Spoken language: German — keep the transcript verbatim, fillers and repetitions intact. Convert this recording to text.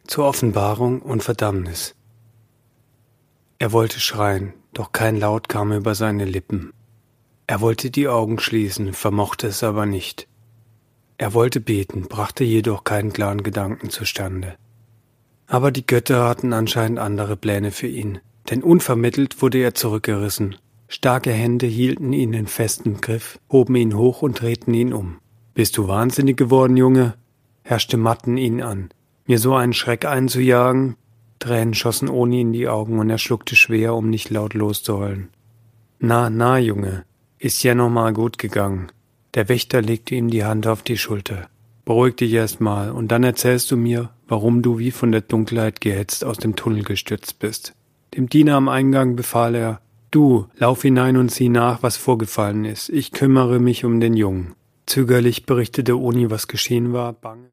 zur Offenbarung und Verdammnis. Er wollte schreien, doch kein Laut kam über seine Lippen. Er wollte die Augen schließen, vermochte es aber nicht. Er wollte beten, brachte jedoch keinen klaren Gedanken zustande. Aber die Götter hatten anscheinend andere Pläne für ihn, denn unvermittelt wurde er zurückgerissen. Starke Hände hielten ihn in festem Griff, hoben ihn hoch und drehten ihn um. »Bist du wahnsinnig geworden, Junge?« herrschte Matten ihn an. »Mir so einen Schreck einzujagen?« Tränen schossen Oni in die Augen und er schluckte schwer, um nicht laut loszuheulen. »Na, na, Junge, ist ja noch mal gut gegangen.« Der Wächter legte ihm die Hand auf die Schulter. »Beruhig dich erst mal und dann erzählst du mir, warum du wie von der Dunkelheit gehetzt aus dem Tunnel gestürzt bist.« Dem Diener am Eingang befahl er, »Du, lauf hinein und sieh nach, was vorgefallen ist. Ich kümmere mich um den Jungen.« Zögerlich berichtete Oni, was geschehen war, bange.